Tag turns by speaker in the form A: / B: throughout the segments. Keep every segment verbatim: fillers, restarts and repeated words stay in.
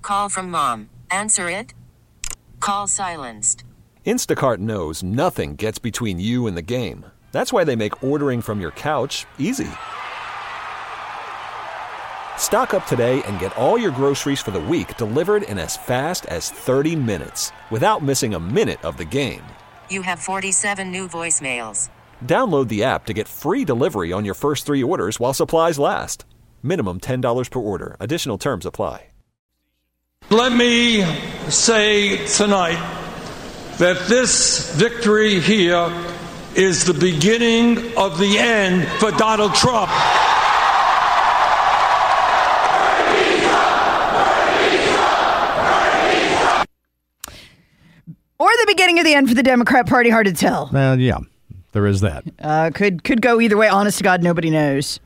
A: Call from mom. Answer it. Call silenced.
B: Instacart knows nothing gets between you and the game. That's why they make ordering from your couch easy. Stock up today and get all your groceries for the week delivered in as fast as thirty minutes without missing a minute of the game.
A: You have forty-seven new voicemails.
B: Download the app to get free delivery on your first three orders while supplies last. Minimum ten dollars per order. Additional terms apply.
C: Let me say tonight that this victory here is the beginning of the end for Donald Trump.
D: Or the beginning of the end for the Democrat Party, hard to tell.
E: Uh, yeah, there is that.
D: Uh, could could go either way. Honest to God, nobody knows.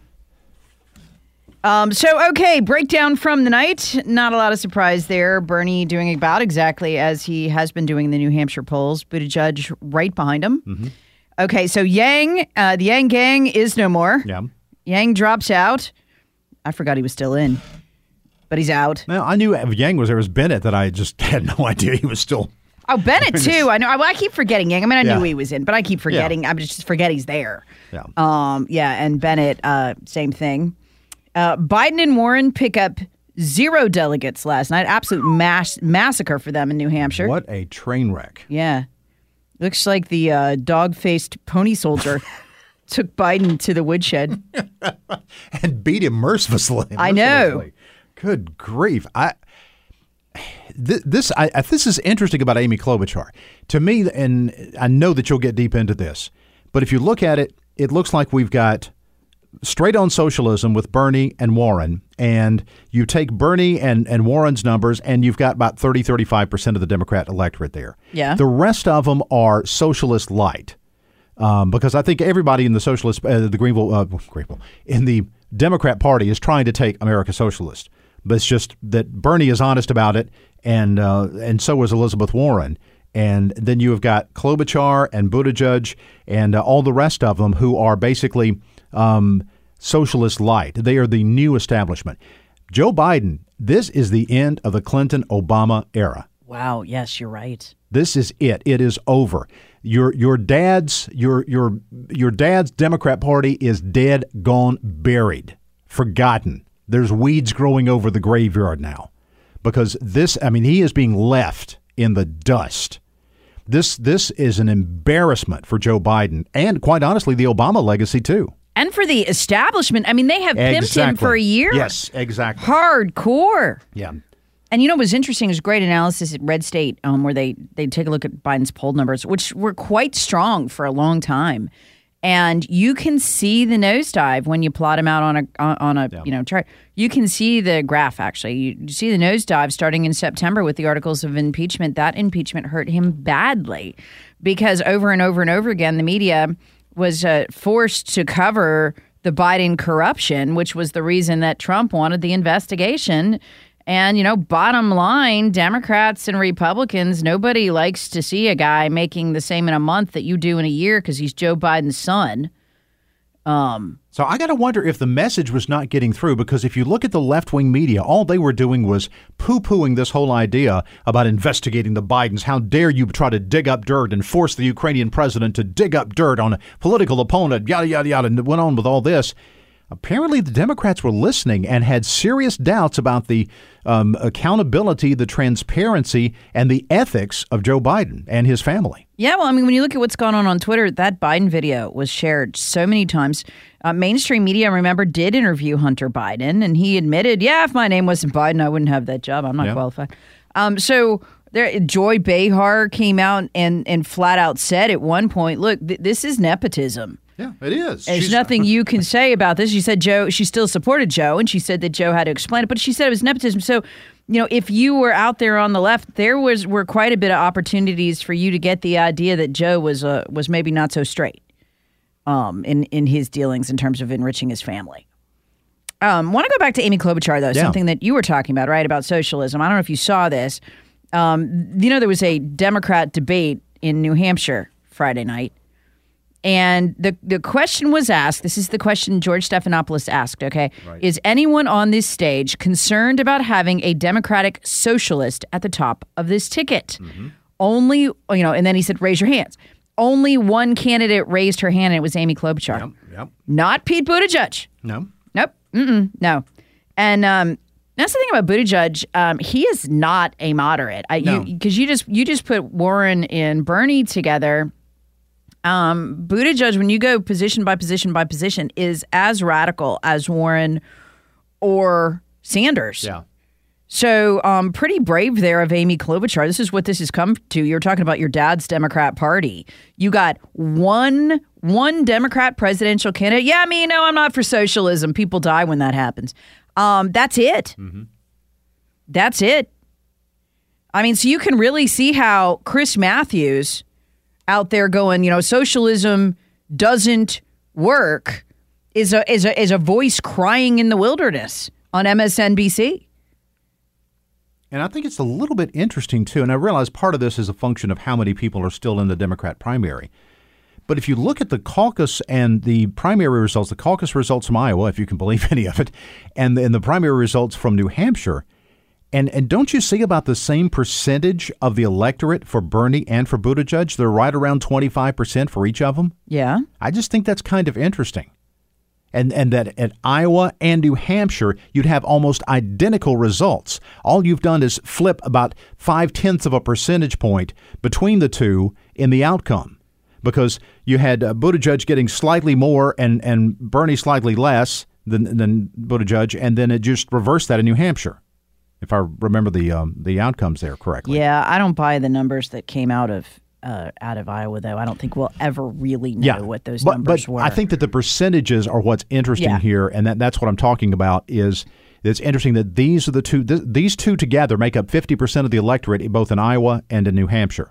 D: Um, so, okay, breakdown from the night. Not a lot of surprise there. Bernie doing about exactly as he has been doing in the New Hampshire polls. Buttigieg right behind him. Mm-hmm. Okay, so Yang, uh, the Yang gang is no more.
E: Yeah.
D: Yang drops out. I forgot he was still in, but he's out.
E: Well, I knew Yang was there. It was Bennett that I just had no idea he was still.
D: Oh, Bennett, too. I know. I, I keep forgetting Yang. I mean, I
E: yeah.
D: knew he was in, but I keep forgetting.
E: Yeah.
D: I just forget he's there.
E: Yeah.
D: Um. Yeah, and Bennett, uh, same thing. Uh, Biden and Warren pick up zero delegates last night. Absolute mass massacre for them in New Hampshire.
E: What a train wreck.
D: Yeah. Looks like the uh, dog-faced pony soldier took Biden to the woodshed.
E: And beat him mercilessly.
D: I know.
E: Good grief. I th- this I, I, this is interesting about Amy Klobuchar. To me, and I know that you'll get deep into this, but if you look at it, it looks like we've got straight on socialism with Bernie and Warren, and you take Bernie and, and Warren's numbers, and you've got about thirty, thirty-five percent of the Democrat electorate there.
D: Yeah.
E: The rest of them are socialist light, um, because I think everybody in the socialist, uh, the Greenville, uh, Greenville, in the Democrat Party is trying to take America socialist. But it's just that Bernie is honest about it, and uh, and so is Elizabeth Warren. And then you have got Klobuchar and Buttigieg and uh, all the rest of them who are basically um, socialist light. They are the new establishment. Joe Biden, this is the end of the Clinton-Obama era.
D: Wow. Yes, you're right.
E: This is it. It is over. Your your dad's your your your dad's Democrat Party is dead, gone, buried, forgotten. There's weeds growing over the graveyard now, because this. I mean, he is being left in the dust. This this is an embarrassment for Joe Biden, and quite honestly, the Obama legacy too.
D: And for the establishment. I mean, they have pimped
E: Exactly.
D: him for a year.
E: Yes, exactly.
D: Hardcore.
E: Yeah.
D: And you know what was interesting? There's great analysis at Red State um, where they they take a look at Biden's poll numbers, which were quite strong for a long time. And you can see the nosedive when you plot him out on a on, on a
E: Yeah.
D: you know chart. You can see the graph actually. You, you see the nosedive starting in September with the articles of impeachment. That impeachment hurt him badly because over and over and over again the media was uh, forced to cover the Biden corruption, which was the reason that Trump wanted the investigation. And, you know, bottom line, Democrats and Republicans, nobody likes to see a guy making the same in a month that you do in a year because he's Joe Biden's son. Um,
E: So I got to wonder if the message was not getting through, because if you look at the left-wing media, all they were doing was poo-pooing this whole idea about investigating the Bidens. How dare you try to dig up dirt and force the Ukrainian president to dig up dirt on a political opponent, yada, yada, yada, and it went on with all this. Apparently, the Democrats were listening and had serious doubts about the um, accountability, the transparency, and the ethics of Joe Biden and his family.
D: Yeah, well, I mean, when you look at what's going on on Twitter, that Biden video was shared so many times. Uh, mainstream media, remember, did interview Hunter Biden, and he admitted, yeah, if my name wasn't Biden, I wouldn't have that job. I'm not
E: Yeah.
D: qualified. Um, so there, Joy Behar came out and, and flat out said at one point, look, th- this is nepotism.
E: Yeah, it is.
D: There's
E: She's-
D: nothing you can say about this. She said Joe, she still supported Joe, and she said that Joe had to explain it, but she said it was nepotism. So, you know, if you were out there on the left, there was were quite a bit of opportunities for you to get the idea that Joe was uh, was maybe not so straight um, in, in his dealings in terms of enriching his family. Um, want to go back to Amy Klobuchar, though,
E: Yeah.
D: something that you were talking about, right, about socialism. I don't know if you saw this. Um, you know, there was a Democrat debate in New Hampshire Friday night. And the, the question was asked, this is the question George Stephanopoulos asked, okay?
E: Right.
D: Is anyone on this stage concerned about having a Democratic socialist at the top of this ticket? Mm-hmm. Only, you know, and then he said, raise your hands. Only one candidate raised her hand, and it was Amy Klobuchar.
E: Yep, yep.
D: Not Pete Buttigieg.
E: No.
D: Nope. Mm-mm. No. And um, that's the thing about Buttigieg. Um, he is not a moderate. I,
E: No.
D: you Because you just, you just put Warren and Bernie together. Um, Buttigieg, when you go position by position by position, is as radical as Warren or Sanders.
E: Yeah.
D: So um, pretty brave there of Amy Klobuchar. This is what this has come to. You're talking about your dad's Democrat Party. You got one one Democrat presidential candidate. Yeah, I mean, no, I'm not for socialism. People die when that happens. Um, that's it.
E: Mm-hmm.
D: That's it. I mean, so you can really see how Chris Matthews out there going, you know, socialism doesn't work is a is a is a voice crying in the wilderness on M S N B C.
E: And I think it's a little bit interesting, too, and I realize part of this is a function of how many people are still in the Democrat primary. But if you look at the caucus and the primary results, the caucus results from Iowa, if you can believe any of it, and the, and the primary results from New Hampshire, and, and don't you see about the same percentage of the electorate for Bernie and for Buttigieg? They're right around twenty-five percent for each of them.
D: Yeah.
E: I just think that's kind of interesting. And and that at Iowa and New Hampshire, you'd have almost identical results. All you've done is flip about five-tenths of a percentage point between the two in the outcome. Because you had uh, Buttigieg getting slightly more and, and Bernie slightly less than, than Buttigieg, and then it just reversed that in New Hampshire, if I remember the um, the outcomes there correctly.
D: Yeah, I don't buy the numbers that came out of Uh, out of Iowa, though. I don't think we'll ever really know
E: yeah,
D: what those
E: but,
D: numbers
E: but
D: were.
E: I think that the percentages are what's interesting
D: Yeah.
E: here, and that, that's what I'm talking about. Is it's interesting that these are the two; th- these two together make up fifty percent of the electorate, both in Iowa and in New Hampshire.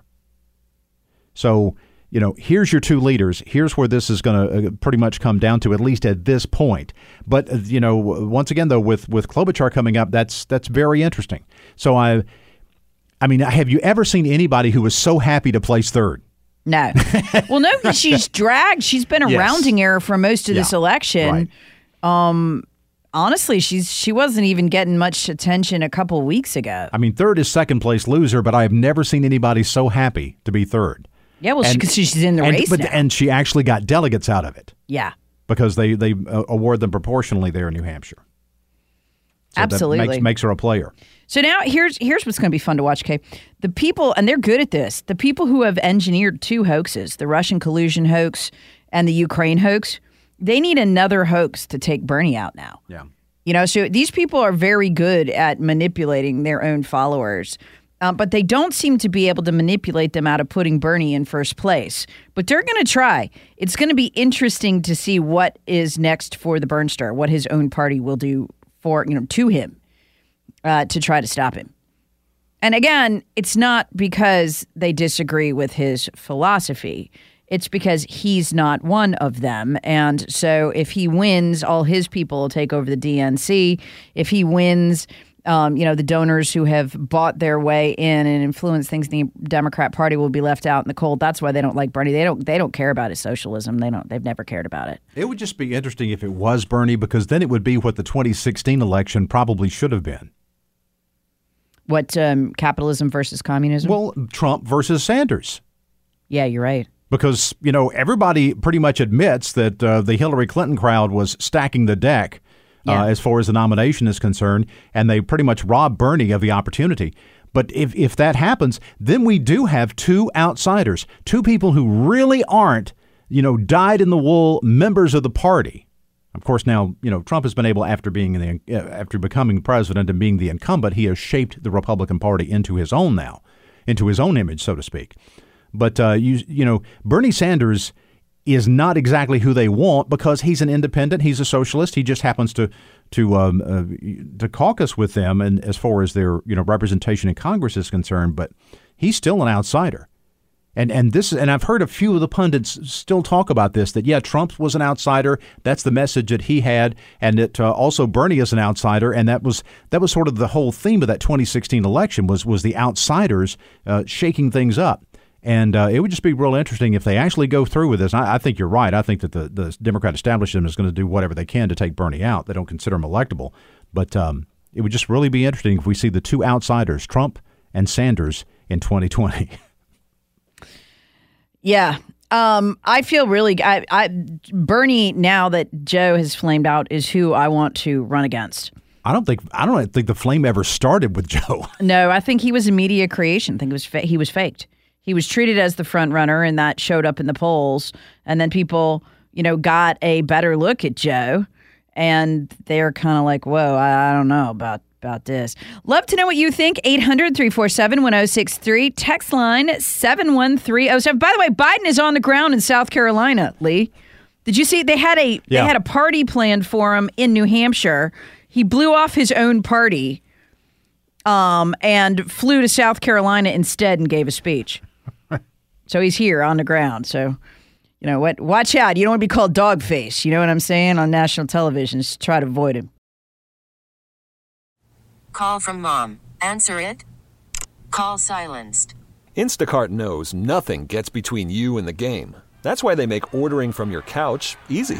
E: So, you know, here's your two leaders. Here's where this is going to uh, pretty much come down to, at least at this point. But uh, you know, once again, though, with with Klobuchar coming up, that's that's very interesting. So I. I mean, have you ever seen anybody who was so happy to place third?
D: No. Well, no, she's dragged. She's been a
E: Yes.
D: rounding error for most of
E: Yeah,
D: this election.
E: right.
D: Um, honestly, she's she wasn't even getting much attention a couple weeks ago.
E: I mean, third is second place loser, but I have never seen anybody so happy to be third.
D: Yeah, well,
E: And-
D: because she's in the
E: and,
D: race
E: but,
D: now.
E: And she actually got delegates out of it
D: Yeah,
E: because they, they uh, award them proportionally there in New Hampshire. So
D: absolutely.
E: That makes, makes her a player.
D: So now here's here's what's going to be fun to watch, Kay. The people, and they're good at this, the people who have engineered two hoaxes, the Russian collusion hoax and the Ukraine hoax, they need another hoax to take Bernie out now.
E: Yeah.
D: You know, so these people are very good at manipulating their own followers, uh, but they don't seem to be able to manipulate them out of putting Bernie in first place. But they're going to try. It's going to be interesting to see what is next for the Bernstar, what his own party will do for, you know, to him. Uh, to try to stop him. And again, it's not because they disagree with his philosophy. It's because he's not one of them. And so if he wins, all his people will take over the D N C. If he wins, um, you know, the donors who have bought their way in and influenced things in the Democrat Party will be left out in the cold. That's why they don't like Bernie. They don't they don't care about his socialism. They don't they've never cared about it.
E: It would just be interesting if it was Bernie, because then it would be what the twenty sixteen election probably should have been.
D: What, um, capitalism versus communism?
E: Well, Trump versus Sanders.
D: Yeah, you're right.
E: Because, you know, everybody pretty much admits that uh, the Hillary Clinton crowd was stacking the deck
D: Yeah.
E: uh, as far as the nomination is concerned, and they pretty much robbed Bernie of the opportunity. But if, if that happens, then we do have two outsiders, two people who really aren't, you know, dyed-in-the-wool members of the party. Of course, now, you know, Trump has been able, after being the, uh, after becoming president and being the incumbent, he has shaped the Republican Party into his own now, into his own image, so to speak. But, uh, you you know, Bernie Sanders is not exactly who they want because he's an independent. He's a socialist. He just happens to to um, uh, to caucus with them, and as far as their, you know, representation in Congress is concerned. But he's still an outsider. And and this and I've heard a few of the pundits still talk about this, that, yeah, Trump was an outsider. That's the message that he had. And that uh, also Bernie is an outsider. And that was that was sort of the whole theme of that twenty sixteen election was was the outsiders uh, shaking things up. And uh, it would just be real interesting if they actually go through with this. I, I think you're right. I think that the, the Democrat establishment is going to do whatever they can to take Bernie out. They don't consider him electable. But um, it would just really be interesting if we see the two outsiders, Trump and Sanders, in twenty twenty.
D: Yeah. Um, I feel really I, I Bernie, now that Joe has flamed out, is who I want to run against.
E: I don't think I don't think the flame ever started with Joe.
D: No, I think he was a media creation. I think it was fa- he was faked. He was treated as the front runner, and that showed up in the polls. And then people, you know, got a better look at Joe, and they're kind of like, "Whoa, I, I don't know about." About this. Love to know what you think. eight hundred, three four seven, one oh six three. Text line seven one three oh seven. By the way, Biden is on the ground in South Carolina, Lee. Did you see they had a
E: Yeah.
D: they had a party planned for him in New Hampshire. He blew off his own party um, and flew to South Carolina instead and gave a speech. So he's here on the ground. So, you know what? Watch out. You don't want to be called dog face. You know what I'm saying? On national television. Just try to avoid him.
A: Call from mom. Answer it. Call silenced.
B: Instacart knows nothing gets between you and the game. That's why they make ordering from your couch easy.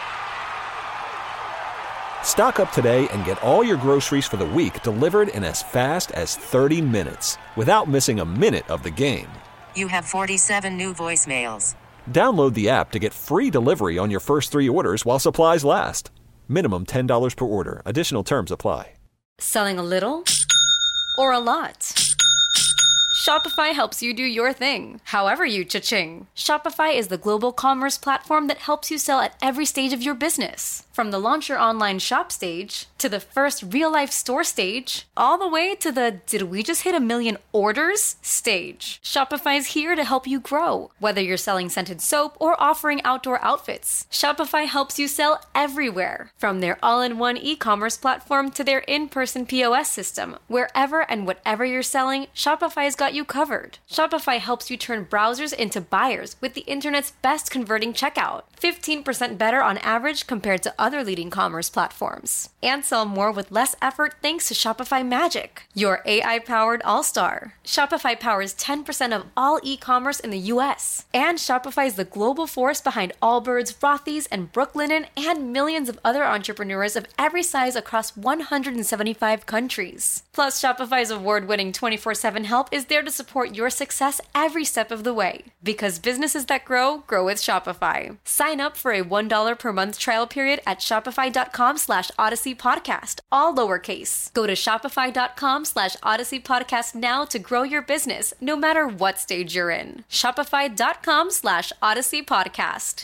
B: Stock up today and get all your groceries for the week delivered in as fast as thirty minutes without missing a minute of the game.
A: You have forty-seven new voicemails.
B: Download the app to get free delivery on your first three orders while supplies last. Minimum ten dollars per order. Additional terms apply.
F: Selling a little or a lot? Shopify helps you do your thing, however you cha-ching. Shopify is the global commerce platform that helps you sell at every stage of your business. From the launch your online shop stage, to the first real-life store stage, all the way to the did we just hit a million orders stage. Shopify's here to help you grow. Whether you're selling scented soap or offering outdoor outfits, Shopify helps you sell everywhere. From their all-in-one e-commerce platform to their in-person P O S system, wherever and whatever you're selling, Shopify's got you covered. Shopify helps you turn browsers into buyers with the internet's best converting checkout. fifteen percent better on average compared to other leading commerce platforms. And sell more with less effort thanks to Shopify Magic, your A I-powered all-star. Shopify powers ten percent of all e-commerce in the U S. And Shopify is the global force behind Allbirds, Rothy's, and Brooklinen, and millions of other entrepreneurs of every size across one hundred seventy-five countries. Plus, Shopify's award-winning twenty-four seven help is there to support your success every step of the way. Because businesses that grow, grow with Shopify. Sign up for a one dollar per month trial period at shopify.com slash Odyssey Podcast, all lowercase. Go to shopify.com slash Odyssey Podcast now to grow your business, no matter what stage you're in. Shopify.com slash Odyssey Podcast.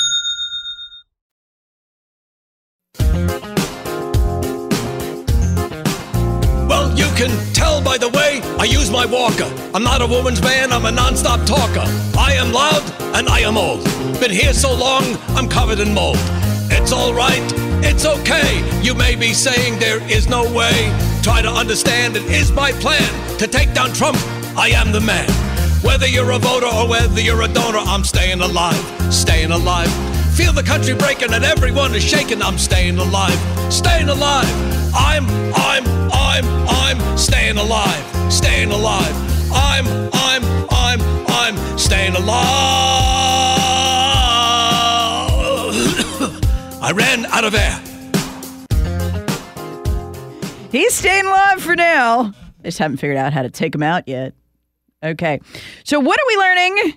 C: Well, you can tell by the way I use my walker. I'm not a woman's man, I'm a non-stop talker. I am loud and I am old. Been here so long, I'm covered in mold. It's all right, it's okay. You may be saying there is no way. Try to understand, it is my plan to take down Trump. I am the man. Whether you're a voter or whether you're a donor, I'm staying alive, staying alive. Feel the country breaking and everyone is shaking. I'm staying alive, staying alive. I'm, I'm, I'm, I'm staying alive, staying alive. I'm, I'm, I'm, I'm staying alive. I ran out of air.
D: He's staying alive for now. Just haven't figured out how to take him out yet. Okay. So what are we learning?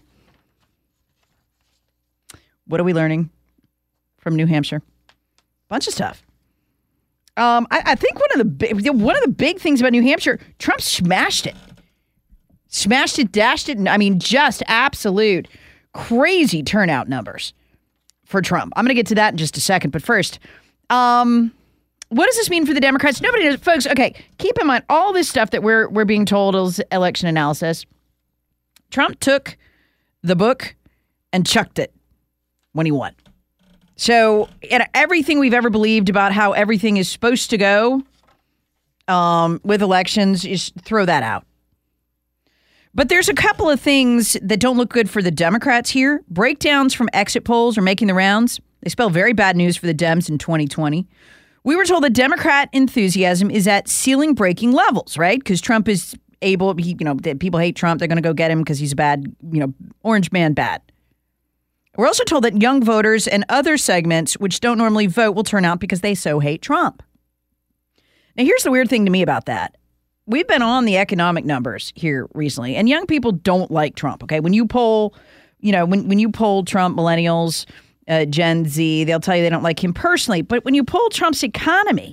D: What are we learning from New Hampshire? Bunch of stuff. Um, I, I think one of the big, one of the big things about New Hampshire, Trump smashed it. Smashed it, dashed it. And I mean, just absolute crazy turnout numbers for Trump. I'm going to get to that in just a second. But first, um, what does this mean for the Democrats? Nobody knows. Folks, okay, keep in mind all this stuff that we're we're being told is election analysis. Trump took the book and chucked it when he won. So and everything we've ever believed about how everything is supposed to go um, with elections, is throw that out. But there's a couple of things that don't look good for the Democrats here. Breakdowns from exit polls are making the rounds. They spell very bad news for the Dems in twenty twenty. We were told that Democrat enthusiasm is at ceiling-breaking levels, right? Because Trump is able, he, you know, people hate Trump. They're going to go get him because he's a bad, you know, orange man bad. We're also told that young voters and other segments which don't normally vote will turn out because they so hate Trump. Now, here's the weird thing to me about that. We've been on the economic numbers here recently, and young people don't like Trump, okay? When you poll, you know, when, when you poll Trump, millennials, uh, Gen Z, they'll tell you they don't like him personally. But when you poll Trump's economy,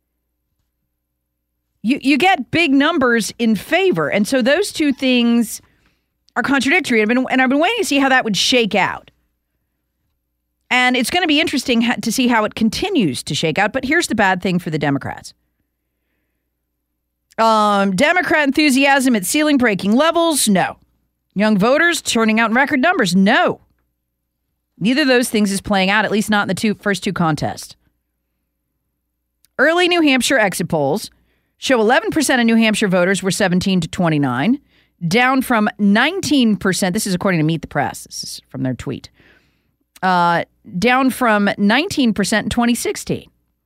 D: you, you get big numbers in favor. And so those two things are contradictory. I've been, and I've been waiting to see how that would shake out. And it's going to be interesting to see how it continues to shake out. But here's the bad thing for the Democrats. Um, Democrat enthusiasm at ceiling-breaking levels? No. Young voters turning out in record numbers? No. Neither of those things is playing out, at least not in the two first two contests. Early New Hampshire exit polls show eleven percent of New Hampshire voters were seventeen to twenty-nine, down from nineteen percent. This is according to Meet the Press. This is from their tweet. Uh, down from nineteen percent in twenty sixteen.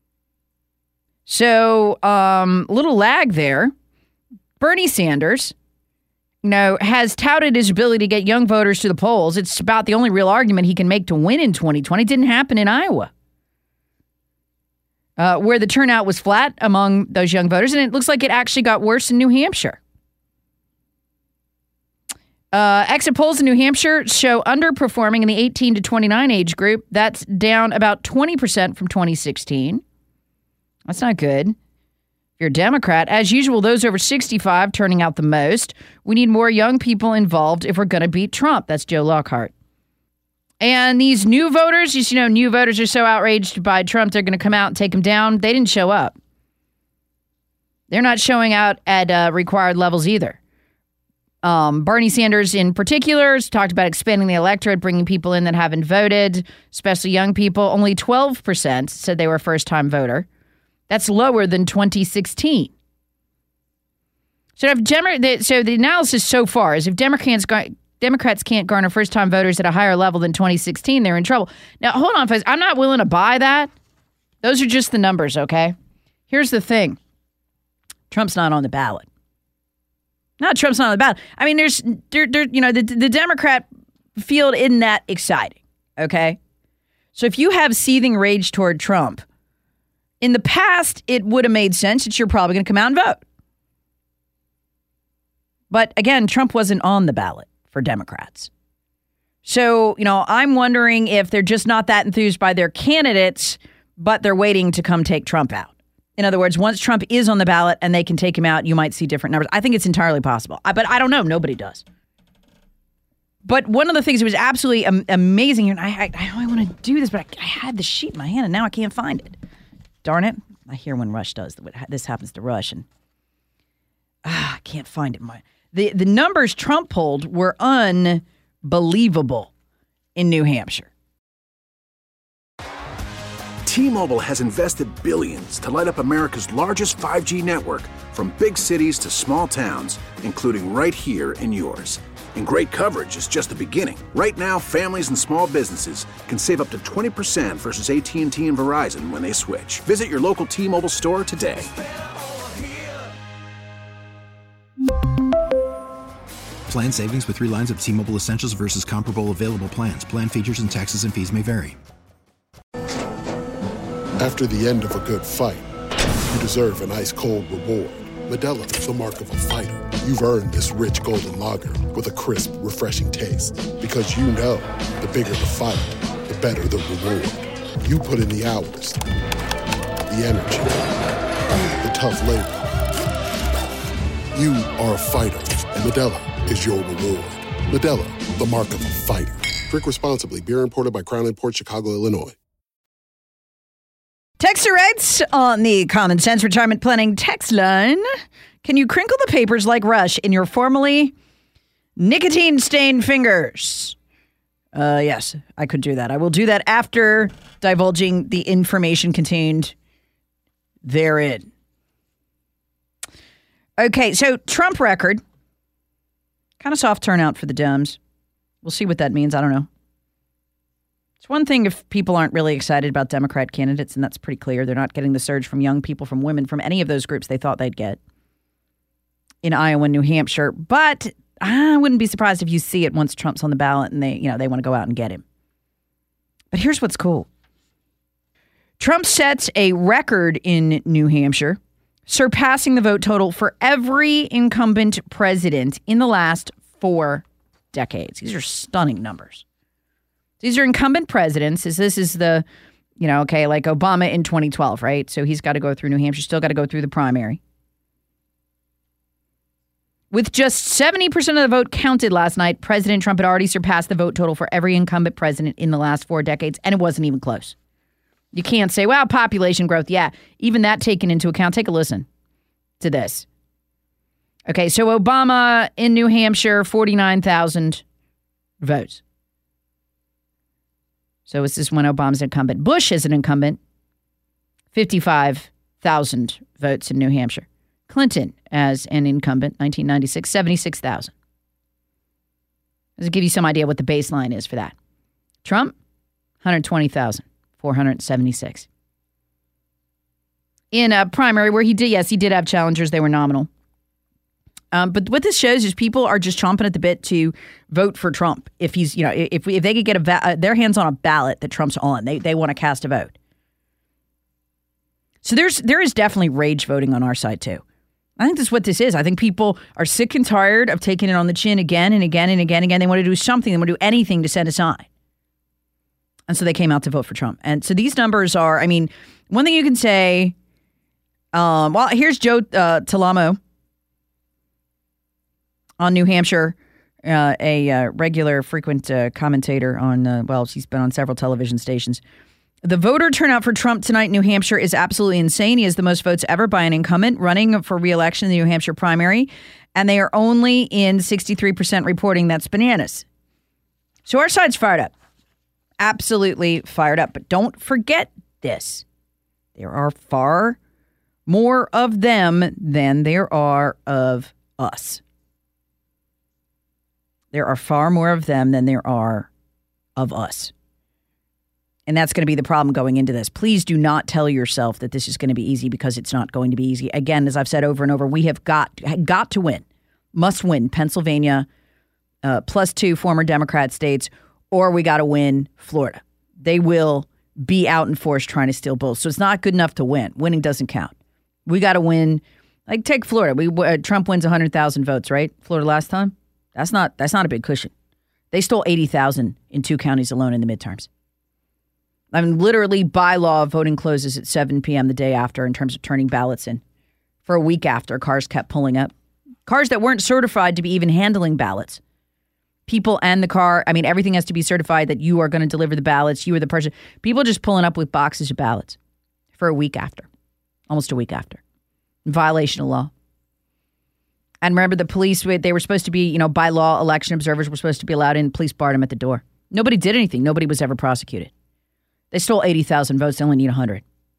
D: So, um, little lag there. Bernie Sanders, you know, has touted his ability to get young voters to the polls. It's about the only real argument he can make to win in twenty twenty. It didn't happen in Iowa, uh, where the turnout was flat among those young voters, and it looks like it actually got worse in New Hampshire. Uh, exit polls in New Hampshire show underperforming in the eighteen to twenty-nine age group. That's down about twenty percent from twenty sixteen. That's not good. If you're a Democrat, as usual, those over sixty-five turning out the most. We need more young people involved if we're going to beat Trump. That's Joe Lockhart. And these new voters, you know, new voters are so outraged by Trump, they're going to come out and take him down. They didn't show up. They're not showing out at uh, required levels either. Um, Bernie Sanders in particular has talked about expanding the electorate, bringing people in that haven't voted, especially young people. Only twelve percent said they were a first-time voter. That's lower than twenty sixteen. So, if Dem- so the analysis so far is if Democrats Democrats can't garner first-time voters at a higher level than twenty sixteen, they're in trouble. Now, hold on, folks. I'm not willing to buy that. Those are just the numbers, okay? Here's the thing. Trump's not on the ballot. Not Trump's not on the ballot. I mean, there's, there, there, you know, the, the Democrat field isn't that exciting, okay? So if you have seething rage toward Trump, in the past, it would have made sense that you're probably going to come out and vote. But again, Trump wasn't on the ballot for Democrats. So, you know, I'm wondering if they're just not that enthused by their candidates, but they're waiting to come take Trump out. In other words, once Trump is on the ballot and they can take him out, you might see different numbers. I think it's entirely possible. I, but I don't know. Nobody does. But one of the things that was absolutely am- amazing, and I, I, I know I want to do this, but I, I had the sheet in my hand and now I can't find it. Darn it. I hear when Rush does, this happens to Rush, and ah, I can't find it. My, the, the numbers Trump polled were unbelievable in New Hampshire.
G: T-Mobile has invested billions to light up America's largest five G network, from big cities to small towns, including right here in yours. And great coverage is just the beginning. Right now, families and small businesses can save up to twenty percent versus A T and T and Verizon when they switch. Visit your local T-Mobile store today.
H: Plan savings with three lines of T-Mobile Essentials versus comparable available plans. Plan features and taxes and fees may vary.
I: After the end of a good fight, you deserve an ice-cold reward. Modelo is the mark of a fighter. You've earned this rich golden lager with a crisp, refreshing taste. Because you know, the bigger the fight, the better the reward. You put in the hours, the energy, the tough labor. You are a fighter, and Modelo is your reward. Modelo, the mark of a fighter. Drink responsibly. Beer imported by Crown Imports, Chicago, Illinois.
D: Texter writes on the Common Sense Retirement Planning text line, can you crinkle the papers like Rush in your formerly nicotine-stained fingers? Uh, yes, I could do that. I will do that after divulging the information contained therein. Okay, so Trump record. Kind of soft turnout for the Dems. We'll see what that means. I don't know. It's one thing if people aren't really excited about Democrat candidates, and that's pretty clear. They're not getting the surge from young people, from women, from any of those groups they thought they'd get. in Iowa and New Hampshire. But I wouldn't be surprised if you see it once Trump's on the ballot and they, you know, they want to go out and get him. But here's what's cool. Trump sets a record in New Hampshire, surpassing the vote total for every incumbent president in the last four decades. These are stunning numbers. These are incumbent presidents. This is the, you know, okay, like Obama in twenty twelve, right? So he's got to go through New Hampshire, still got to go through the primary. With just seventy percent of the vote counted last night, President Trump had already surpassed the vote total for every incumbent president in the last four decades, and it wasn't even close. You can't say, wow, population growth. Yeah, even that taken into account. Take a listen to this. Okay, so Obama in New Hampshire, forty-nine thousand votes. So this is when Obama's incumbent. Bush is an incumbent, fifty-five thousand votes in New Hampshire. Clinton as an incumbent, nineteen ninety-six, seventy-six thousand. Does it give you some idea what the baseline is for that? Trump, one hundred twenty thousand, four hundred seventy-six. In a primary where he did, yes, he did have challengers. They were nominal. Um, but what this shows is people are just chomping at the bit to vote for Trump. If he's, you know, if we, if they could get a va- uh, their hands on a ballot that Trump's on, they they want to cast a vote. So there's there is definitely rage voting on our side too. I think that's what this is. I think people are sick and tired of taking it on the chin again and again and again and again. They want to do something. They want to do anything to set a sign. And so they came out to vote for Trump. And so these numbers are, I mean, one thing you can say, um, well, here's Joe uh, Talamo on New Hampshire, uh, a uh, regular, frequent uh, commentator on, uh, well, she's been on several television stations. The voter turnout for Trump tonight in New Hampshire is absolutely insane. He has the most votes ever by an incumbent running for re-election in the New Hampshire primary, and they are only in sixty-three percent reporting. That's bananas. So our side's fired up. Absolutely fired up. But don't forget this. There are far more of them than there are of us. There are far more of them than there are of us. And that's going to be the problem going into this. Please do not tell yourself that this is going to be easy, because it's not going to be easy. Again, as I've said over and over, we have got got to win, must win Pennsylvania, uh, plus two former Democrat states, or we got to win Florida. They will be out in force trying to steal both. So it's not good enough to win. Winning doesn't count. We got to win. Like, take Florida. We uh, Trump wins one hundred thousand votes, right? Florida last time. That's not that's not a big cushion. They stole eighty thousand in two counties alone in the midterms. I mean, literally by law, voting closes at seven p.m. the day after in terms of turning ballots in. For a week after, cars kept pulling up. Cars that weren't certified to be even handling ballots. People and the car, I mean, everything has to be certified that you are going to deliver the ballots. You are the person. People just pulling up with boxes of ballots for a week after. Almost a week after. In violation of law. And remember, the police, they were supposed to be, you know, by law, election observers were supposed to be allowed in. Police barred them at the door. Nobody did anything. Nobody was ever prosecuted. They stole eighty thousand votes. They only need one hundred.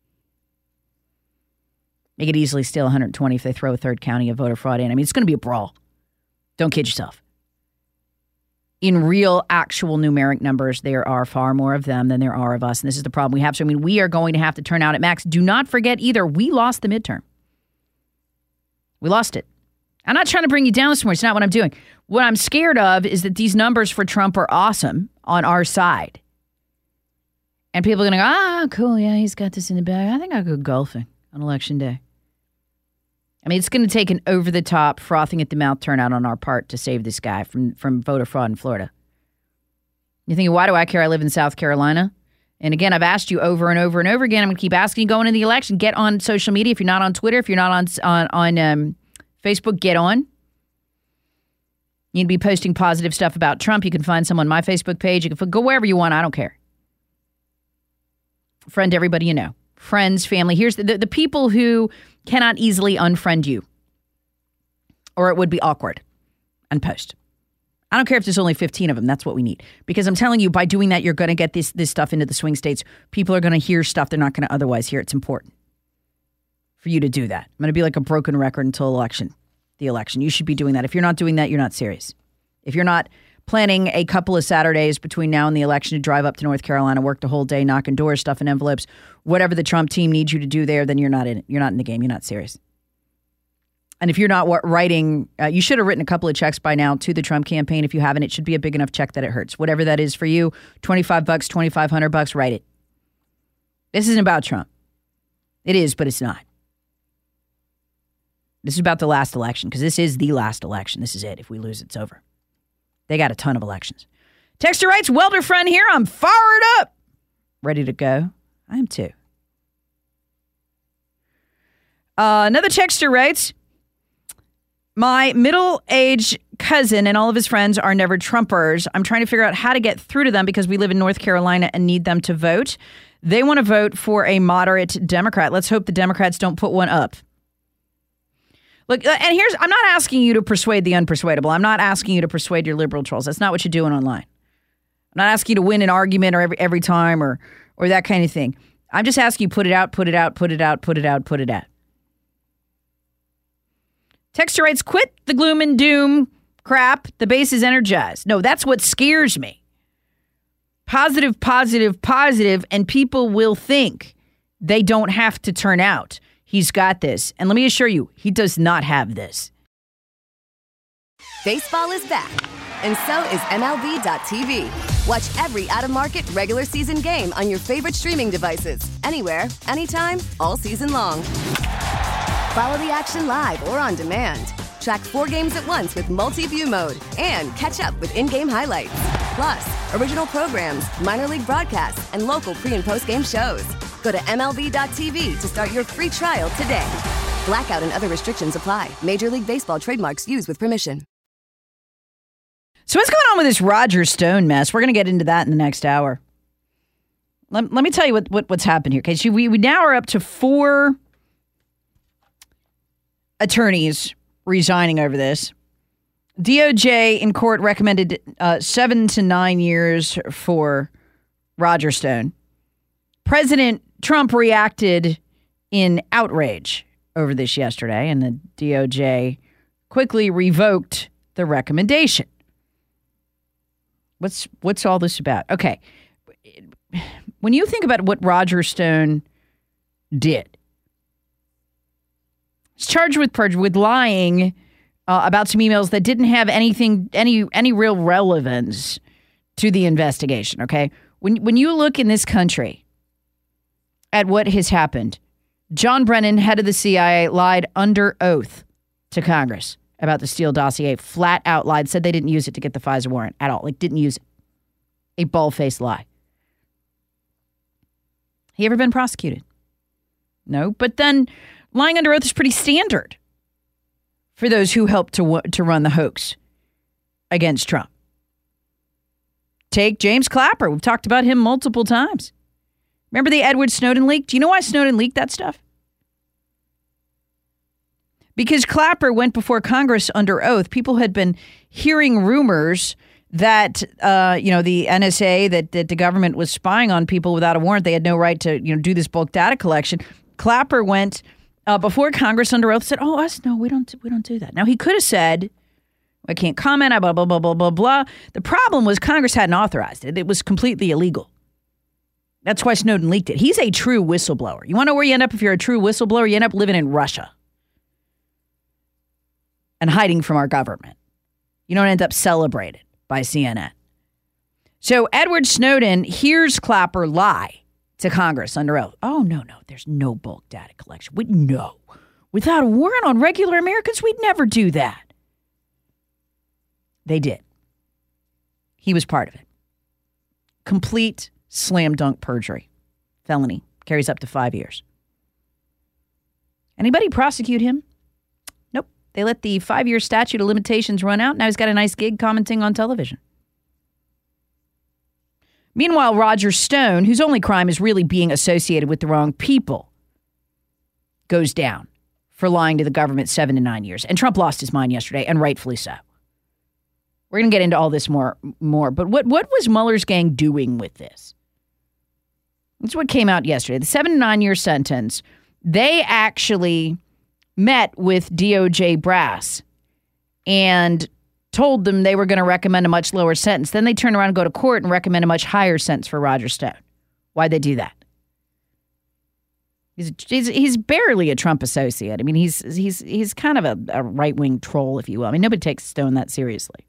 D: They could easily steal one hundred twenty if they throw a third county of voter fraud in. I mean, it's going to be a brawl. Don't kid yourself. In real, actual numeric numbers, there are far more of them than there are of us. And this is the problem we have. So, I mean, we are going to have to turn out at max. Do not forget either, we lost the midterm. We lost it. I'm not trying to bring you down this morning. It's not what I'm doing. What I'm scared of is that these numbers for Trump are awesome on our side. And people are going to go, ah, cool, yeah, he's got this in the bag. I think I'll go golfing on election day. I mean, it's going to take an over-the-top, frothing-at-the-mouth turnout on our part to save this guy from, from voter fraud in Florida. You're thinking, why do I care? I live in South Carolina. And again, I've asked you over and over and over again. I'm going to keep asking you going into the election. Get on social media. If you're not on Twitter, if you're not on on, on um, Facebook, get on. You need to be posting positive stuff about Trump. You can find some on my Facebook page. You can go wherever you want. I don't care. Friend everybody you know. Friends, family. Here's the, the, the people who cannot easily unfriend you. Or it would be awkward. Unpost. I don't care if there's only fifteen of them. That's what we need. Because I'm telling you, by doing that, you're going to get this, this stuff into the swing states. People are going to hear stuff they're not going to otherwise hear. It's important for you to do that. I'm going to be like a broken record until election. The election. You should be doing that. If you're not doing that, you're not serious. If you're not planning a couple of Saturdays between now and the election to drive up to North Carolina, work the whole day, knocking doors, stuffing envelopes, whatever the Trump team needs you to do there, then you're not in it. You're not in the game. You're not serious. And if you're not wa- writing, uh, you should have written a couple of checks by now to the Trump campaign. If you haven't, it should be a big enough check that it hurts. Whatever that is for you, twenty-five bucks, twenty-five hundred bucks, write it. This isn't about Trump. It is, but it's not. This is about the last election, because this is the last election. This is it. If we lose, it's over. They got a ton of elections. Texter writes, welder friend here. I'm fired up. Ready to go. I am too. Uh, another texter writes, my middle-aged cousin and all of his friends are never Trumpers. I'm trying to figure out how to get through to them because we live in North Carolina and need them to vote. They want to vote for a moderate Democrat. Let's hope the Democrats don't put one up. Look, and here's, I'm not asking you to persuade the unpersuadable. I'm not asking you to persuade your liberal trolls. That's not what you're doing online. I'm not asking you to win an argument or every every time or or that kind of thing. I'm just asking you, put it out, put it out, put it out, put it out, put it out. Texter writes, quit the gloom and doom crap. The base is energized. No, that's what scares me. Positive, positive, positive, and people will think they don't have to turn out. He's got this. And let me assure you, he does not have this.
J: Baseball is back, and so is M L B dot T V. Watch every out-of-market regular season game on your favorite streaming devices, anywhere, anytime, all season long. Follow the action live or on demand. Track four games at once with multi-view mode and catch up with in-game highlights. Plus, original programs, minor league broadcasts, and local pre- and post-game shows. Go to M L B dot T V to start your free trial today. Blackout and other restrictions apply. Major League Baseball trademarks used with permission.
D: So what's going on with this Roger Stone mess? We're going to get into that in the next hour. Let, let me tell you what, what what's happened here. Okay, so we, we now are up to four attorneys resigning over this. D O J in court recommended uh, seven to nine years for Roger Stone. President Trump reacted in outrage over this yesterday, and the D O J quickly revoked the recommendation. What's what's all this about? Okay. When you think about what Roger Stone did, he's charged with perjury, with lying uh, about some emails that didn't have anything, any any real relevance to the investigation. Okay, when when you look in this country at what has happened, John Brennan, head of the C I A, lied under oath to Congress about the Steele dossier. Flat out lied, said they didn't use it to get the FISA warrant at all. Like, didn't use it. A bald-faced lie. He ever been prosecuted? No. But then lying under oath is pretty standard for those who helped to to run the hoax against Trump. Take James Clapper. We've talked about him multiple times. Remember the Edward Snowden leak? Do you know why Snowden leaked that stuff? Because Clapper went before Congress under oath. People had been hearing rumors that, uh, you know, the N S A, that, that the government was spying on people without a warrant. They had no right to, you know, do this bulk data collection. Clapper went uh, before Congress under oath, said, oh, us, no, we don't, we don't do that. Now, he could have said, I can't comment, blah, blah, blah, blah, blah, blah. The problem was Congress hadn't authorized it. It was completely illegal. That's why Snowden leaked it. He's a true whistleblower. You want to know where you end up if you're a true whistleblower? You end up living in Russia and hiding from our government. You don't end up celebrated by C N N. So Edward Snowden hears Clapper lie to Congress under oath. Oh, no, no, there's no bulk data collection. We, no. Without a warrant on regular Americans, we'd never do that. They did. He was part of it. Complete slam dunk perjury. Felony. Carries up to five years. Anybody prosecute him? Nope. They let the five-year statute of limitations run out. Now he's got a nice gig commenting on television. Meanwhile, Roger Stone, whose only crime is really being associated with the wrong people, goes down for lying to the government seven to nine years. And Trump lost his mind yesterday, and rightfully so. We're going to get into all this more. more. But what, what was Mueller's gang doing with this? That's what came out yesterday. The seven to nine year sentence, they actually met with D O J brass and told them they were going to recommend a much lower sentence. Then they turn around and go to court and recommend a much higher sentence for Roger Stone. Why'd they do that? He's he's, he's barely a Trump associate. I mean, he's he's he's kind of a, a right-wing troll, if you will. I mean, nobody takes Stone that seriously.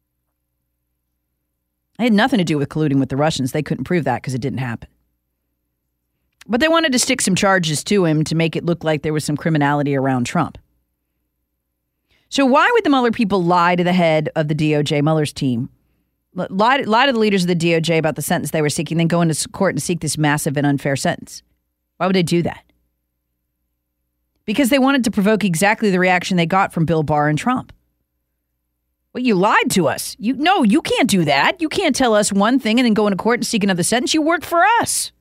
D: It had nothing to do with colluding with the Russians. They couldn't prove that because it didn't happen. But they wanted to stick some charges to him to make it look like there was some criminality around Trump. So why would the Mueller people lie to the head of the D O J, Mueller's team, lie, lie to the leaders of the D O J about the sentence they were seeking, then go into court and seek this massive and unfair sentence? Why would they do that? Because they wanted to provoke exactly the reaction they got from Bill Barr and Trump. Well, you lied to us. You No, you can't do that. You can't tell us one thing and then go into court and seek another sentence. You work for us.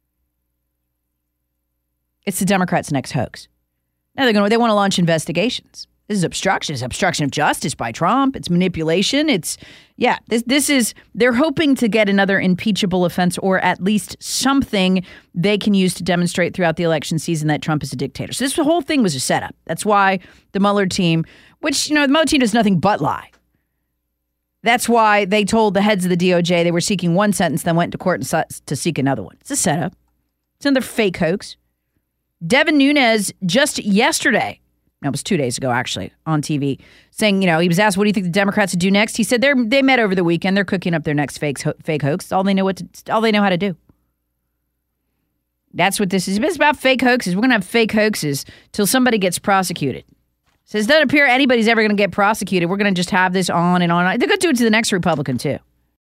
D: It's the Democrats' next hoax. Now they're going. They want to launch investigations. This is obstruction. It's obstruction of justice by Trump. It's manipulation. It's yeah. This this is. They're hoping to get another impeachable offense or at least something they can use to demonstrate throughout the election season that Trump is a dictator. So this whole thing was a setup. That's why the Mueller team, which you know the Mueller team does nothing but lie. That's why they told the heads of the D O J they were seeking one sentence, then went to court and sought to seek another one. It's a setup. It's another fake hoax. Devin Nunes just yesterday, no, it was two days ago actually, on T V, saying, you know, he was asked, what do you think the Democrats would do next? He said they're they met over the weekend. They're cooking up their next fake fake hoax. All they know what to, all they know how to do. That's what this is. It's about fake hoaxes. We're gonna have fake hoaxes till somebody gets prosecuted. Says it doesn't appear anybody's ever gonna get prosecuted. We're gonna just have this on and on. They're gonna do it to the next Republican too.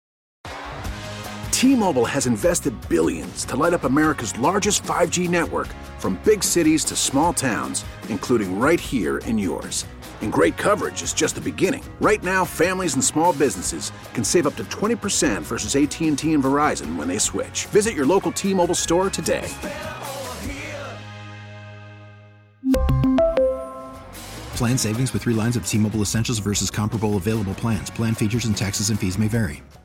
G: T-Mobile has invested billions to light up America's largest five G network, from big cities to small towns, including right here in yours. And great coverage is just the beginning. Right now, families and small businesses can save up to twenty percent versus A T and T and Verizon when they switch. Visit your local T-Mobile store today.
H: Plan savings with three lines of T-Mobile Essentials versus comparable available plans. Plan features and taxes and fees may vary.